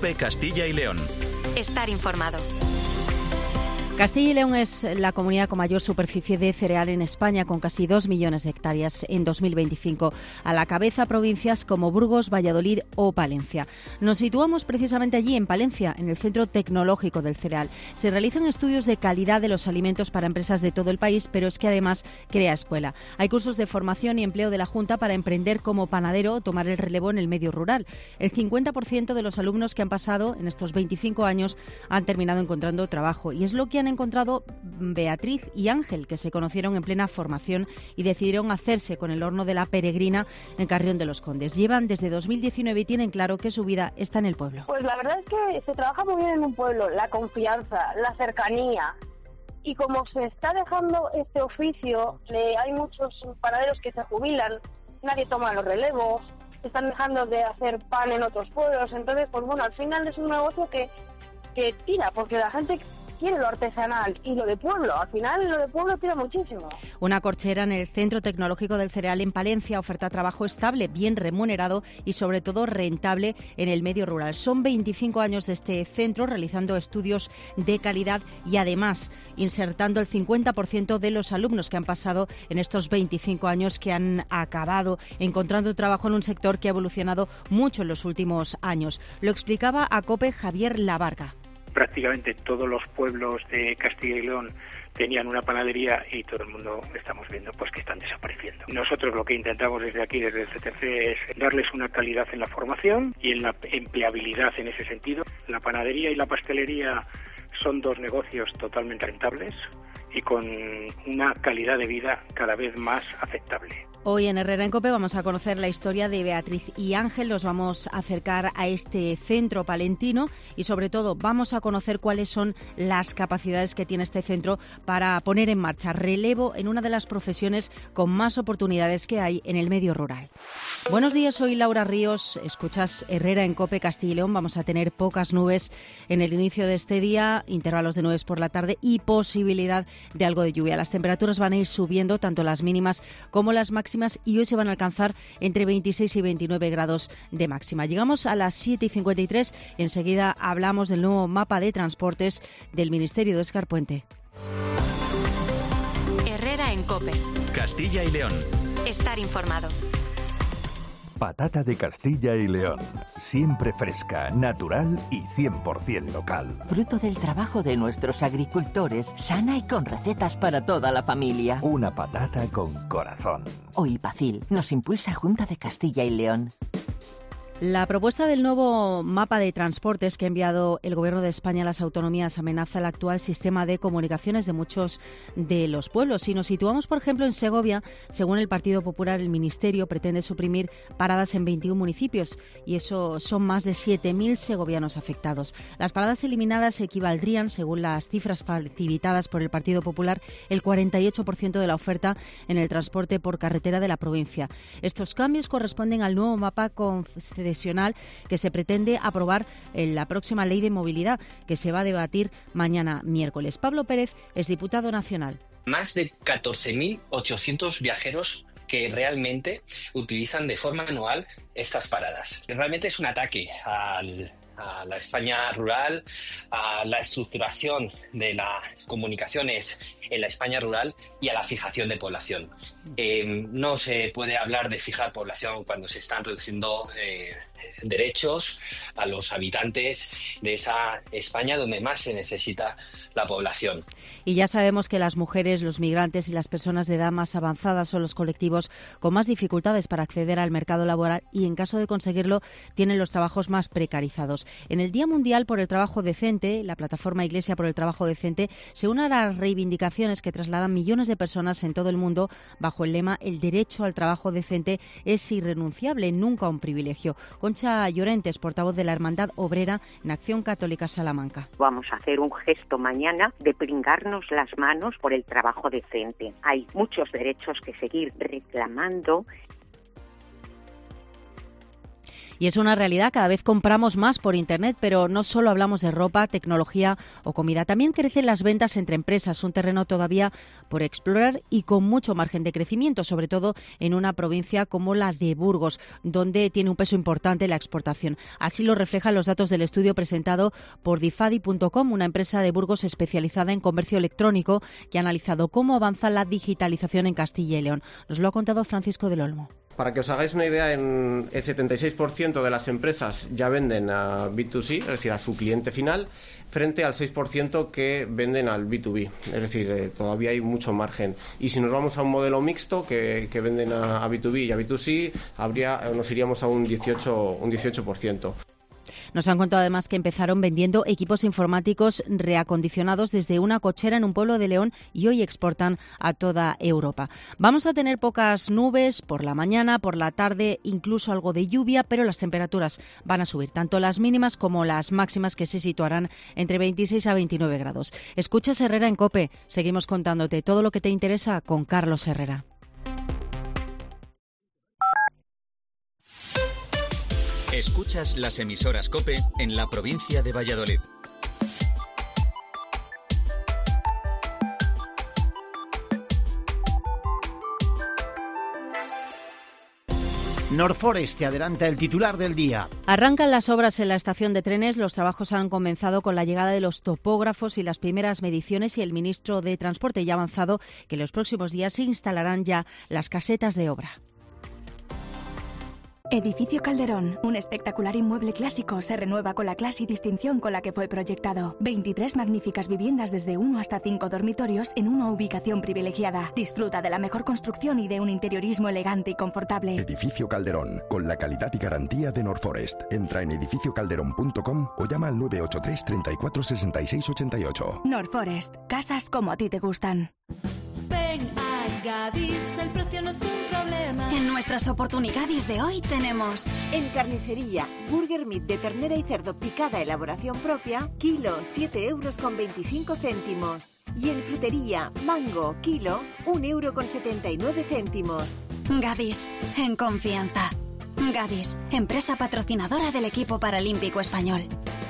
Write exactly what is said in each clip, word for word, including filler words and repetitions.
COPE Castilla y León. Estar informado. Castilla y León es la comunidad con mayor superficie de cereal en España, con casi dos millones de hectáreas en dos mil veinticinco. A la cabeza provincias como Burgos, Valladolid o Palencia. Nos situamos precisamente allí, en Palencia, en el Centro Tecnológico del Cereal. Se realizan estudios de calidad de los alimentos para empresas de todo el país, pero es que además crea escuela. Hay cursos de formación y empleo de la Junta para emprender como panadero o tomar el relevo en el medio rural. El cincuenta por ciento de los alumnos que han pasado en estos veinticinco años han terminado encontrando trabajo, y es lo que han encontrado Beatriz y Ángel, que se conocieron en plena formación y decidieron hacerse con el horno de la Peregrina en Carrión de los Condes. Llevan desde dos mil diecinueve y tienen claro que su vida está en el pueblo. Pues la verdad es que se trabaja muy bien en un pueblo, la confianza, la cercanía. Y como se está dejando este oficio, eh, hay muchos panaderos que se jubilan, nadie toma los relevos, están dejando de hacer pan en otros pueblos. Entonces, pues bueno, al final es un negocio que, que tira, porque la gente quiere lo artesanal y lo de pueblo. Al final lo de pueblo tira muchísimo. Una corchera en el Centro Tecnológico del Cereal en Palencia oferta trabajo estable, bien remunerado y sobre todo rentable en el medio rural. Son veinticinco años de este centro realizando estudios de calidad y además insertando el cincuenta por ciento de los alumnos que han pasado en estos veinticinco años, que han acabado encontrando trabajo en un sector que ha evolucionado mucho en los últimos años. Lo explicaba a COPE Javier Lavarga. Prácticamente todos los pueblos de Castilla y León tenían una panadería y todo el mundo estamos viendo pues que están desapareciendo. Nosotros lo que intentamos desde aquí, desde el C T C, es darles una calidad en la formación y en la empleabilidad en ese sentido. La panadería y la pastelería son dos negocios totalmente rentables y con una calidad de vida cada vez más aceptable. Hoy en Herrera en COPE vamos a conocer la historia de Beatriz y Ángel, los vamos a acercar a este centro palentino y sobre todo vamos a conocer cuáles son las capacidades que tiene este centro para poner en marcha relevo en una de las profesiones con más oportunidades que hay en el medio rural. Buenos días, soy Laura Ríos, escuchas Herrera en COPE Castilla y León. Vamos a tener pocas nubes en el inicio de este día, intervalos de nubes por la tarde y posibilidad de algo de lluvia. Las temperaturas van a ir subiendo, tanto las mínimas como las máximas, y hoy se van a alcanzar entre veintiséis y veintinueve grados de máxima. Llegamos a las siete y cincuenta y tres. Enseguida hablamos del nuevo mapa de transportes del Ministerio de Óscar Puente. Herrera en COPE. Castilla y León. Estar informado. Patata de Castilla y León. Siempre fresca, natural y cien por ciento local. Fruto del trabajo de nuestros agricultores, sana y con recetas para toda la familia. Una patata con corazón. Hoy Pacil nos impulsa Junta de Castilla y León. La propuesta del nuevo mapa de transportes que ha enviado el Gobierno de España a las autonomías amenaza el actual sistema de comunicaciones de muchos de los pueblos. Si nos situamos, por ejemplo, en Segovia, según el Partido Popular, el Ministerio pretende suprimir paradas en veintiún municipios y eso son más de siete mil segovianos afectados. Las paradas eliminadas equivaldrían, según las cifras facilitadas por el Partido Popular, el cuarenta y ocho por ciento de la oferta en el transporte por carretera de la provincia. Estos cambios corresponden al nuevo mapa concesional que se pretende aprobar en la próxima Ley de Movilidad, que se va a debatir mañana miércoles. Pablo Pérez es diputado nacional. Más de catorce mil ochocientos viajeros que realmente utilizan de forma anual estas paradas. Realmente es un ataque al, a la España rural, a la estructuración de las comunicaciones en la España rural y a la fijación de población. Eh, no se puede hablar de fijar población cuando se están reduciendo eh, derechos a los habitantes de esa España donde más se necesita la población. Y ya sabemos que las mujeres, los migrantes y las personas de edad más avanzada son los colectivos con más dificultades para acceder al mercado laboral y, en caso de conseguirlo, tienen los trabajos más precarizados. En el Día Mundial por el Trabajo Decente, la plataforma Iglesia por el Trabajo Decente se une a las reivindicaciones que trasladan millones de personas en todo el mundo bajo el lema «El derecho al trabajo decente es irrenunciable, nunca un privilegio». Concha Llorentes, portavoz de la Hermandad Obrera en Acción Católica Salamanca. Vamos a hacer un gesto mañana de pringarnos las manos por el trabajo decente. Hay muchos derechos que seguir reclamando. Y es una realidad, cada vez compramos más por Internet, pero no solo hablamos de ropa, tecnología o comida. También crecen las ventas entre empresas, un terreno todavía por explorar y con mucho margen de crecimiento, sobre todo en una provincia como la de Burgos, donde tiene un peso importante la exportación. Así lo reflejan los datos del estudio presentado por Difadi punto com, una empresa de Burgos especializada en comercio electrónico que ha analizado cómo avanza la digitalización en Castilla y León. Nos lo ha contado Francisco del Olmo. Para que os hagáis una idea, en el setenta y seis por ciento de las empresas ya venden a B dos C, es decir, a su cliente final, frente al seis por ciento que venden al B dos B. Es decir, eh, todavía hay mucho margen. Y si nos vamos a un modelo mixto que, que venden a, a B dos B y a B dos C, habría, nos iríamos a un dieciocho, un dieciocho por ciento. Nos han contado además que empezaron vendiendo equipos informáticos reacondicionados desde una cochera en un pueblo de León y hoy exportan a toda Europa. Vamos a tener pocas nubes por la mañana, por la tarde, incluso algo de lluvia, pero las temperaturas van a subir, tanto las mínimas como las máximas, que se situarán entre veintiséis a veintinueve grados. Escuchas Herrera en COPE. Seguimos contándote todo lo que te interesa con Carlos Herrera. Escuchas las emisoras COPE en la provincia de Valladolid. Norforest te adelanta el titular del día. Arrancan las obras en la estación de trenes. Los trabajos han comenzado con la llegada de los topógrafos y las primeras mediciones, y el ministro de Transporte ya ha avanzado que en los próximos días se instalarán ya las casetas de obra. Edificio Calderón, un espectacular inmueble clásico, se renueva con la clase y distinción con la que fue proyectado. veintitrés magníficas viviendas desde uno hasta cinco dormitorios en una ubicación privilegiada. Disfruta de la mejor construcción y de un interiorismo elegante y confortable. Edificio Calderón, con la calidad y garantía de Norforest. Entra en edificio calderón punto com o llama al nueve ocho tres, treinta y cuatro, sesenta y seis, ochenta y ocho. Norforest, casas como a ti te gustan. Ven a Gadis, el precio no es un problema. En nuestras oportunidades de hoy tenemos: en carnicería, burger meat de ternera y cerdo picada elaboración propia, kilo siete euros con veinticinco céntimos. Y en frutería, mango, kilo, un euro con setenta y nueve céntimos. Gadis, en confianza. Gadis, empresa patrocinadora del equipo paralímpico español.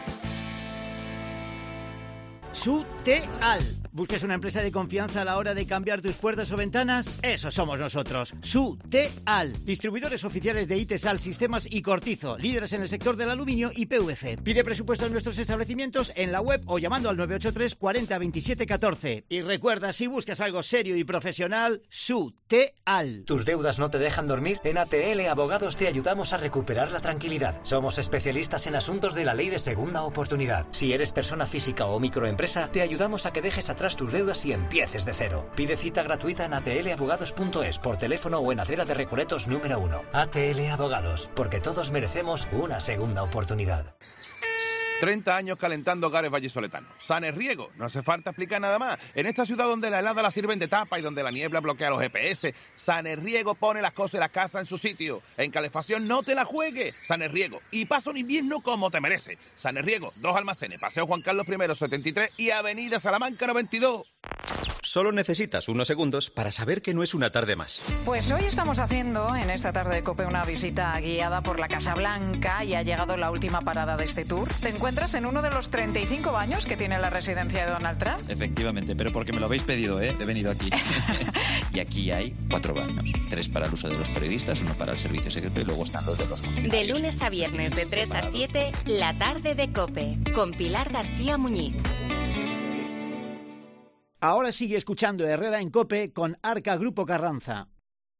Suteal. ¿Buscas una empresa de confianza a la hora de cambiar tus puertas o ventanas? Eso somos nosotros, Suteal. Distribuidores oficiales de Itesal, Sistemas y Cortizo, líderes en el sector del aluminio y P V C. Pide presupuesto en nuestros establecimientos en la web o llamando al nueve ocho tres, cuarenta, veintisiete, catorce. Y recuerda, si buscas algo serio y profesional, Suteal. ¿Tus deudas no te dejan dormir? En A T L Abogados te ayudamos a recuperar la tranquilidad. Somos especialistas en asuntos de la ley de segunda oportunidad. Si eres persona física o microempresa, te ayudamos a que dejes atrás tus deudas y empieces de cero. Pide cita gratuita en a t l abogados punto es por teléfono o en Acera de Recoletos número uno. A T L Abogados, porque todos merecemos una segunda oportunidad. treinta años calentando hogares vallisoletanos. Sanerriego, no hace falta explicar nada más. En esta ciudad donde la helada la sirven de tapa y donde la niebla bloquea los G P S, Sanerriego pone las cosas y las casas en su sitio. En calefacción no te la juegues. Sanerriego. Y pasa un invierno como te merece. Sanerriego, dos almacenes, Paseo Juan Carlos I, setenta y tres y Avenida Salamanca noventa y dos. Solo necesitas unos segundos para saber que no es una tarde más. Pues hoy estamos haciendo en esta tarde de COPE una visita guiada por la Casa Blanca y ha llegado la última parada de este tour. Te encuentras en uno de los treinta y cinco baños que tiene la residencia de Donald Trump. Efectivamente, pero porque me lo habéis pedido, ¿eh? He venido aquí. Y aquí hay cuatro baños. Tres para el uso de los periodistas, uno para el servicio secreto y luego están los de los funcionarios. De lunes a viernes de tres a siete, la tarde de COPE, con Pilar García Muñiz. Ahora sigue escuchando Herrera en COPE con Arca Grupo Carranza.